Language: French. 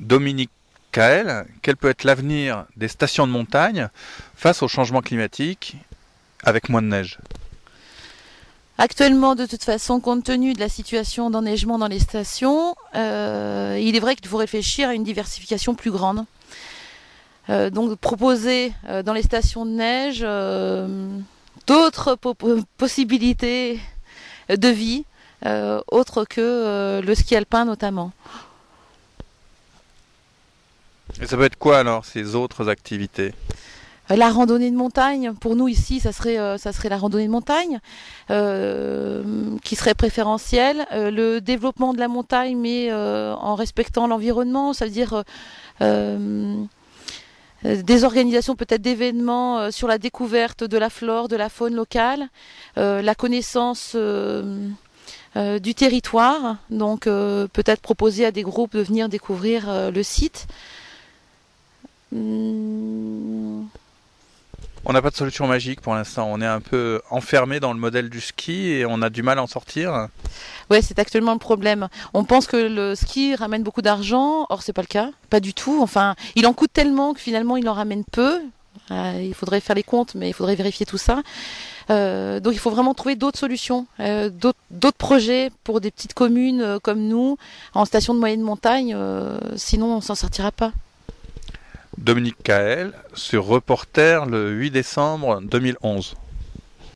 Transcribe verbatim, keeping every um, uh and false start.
Dominique Caël, quel peut être l'avenir des stations de montagne face au changement climatique avec moins de neige? Actuellement, de toute façon, compte tenu de la situation d'enneigement dans les stations, euh, il est vrai qu'il faut réfléchir à une diversification plus grande. Euh, donc proposer euh, dans les stations de neige euh, d'autres po possibilités de vie, euh, autres que euh, le ski alpin notamment. Et ça peut être quoi alors ces autres activités? La randonnée de montagne, pour nous ici, ça serait, euh, ça serait la randonnée de montagne euh, qui serait préférentielle. Euh, le développement de la montagne, mais euh, en respectant l'environnement, ça veut dire euh, euh, des organisations peut-être d'événements euh, sur la découverte de la flore, de la faune locale, euh, la connaissance euh, euh, du territoire, donc euh, peut-être proposer à des groupes de venir découvrir euh, le site. Hum... On n'a pas de solution magique pour l'instant, on est un peu enfermé dans le modèle du ski et on a du mal à en sortir. Ouais, c'est actuellement le problème. On pense que le ski ramène beaucoup d'argent, or c'est pas le cas, pas du tout. Enfin, il en coûte tellement que finalement il en ramène peu. Euh, il faudrait faire les comptes, mais il faudrait vérifier tout ça. Euh, donc il faut vraiment trouver d'autres solutions, euh, d'autres projets pour des petites communes euh, comme nous, en station de moyenne montagne, euh, sinon on s'en sortira pas. Dominique Caël sur Reporter le huit décembre deux mille onze.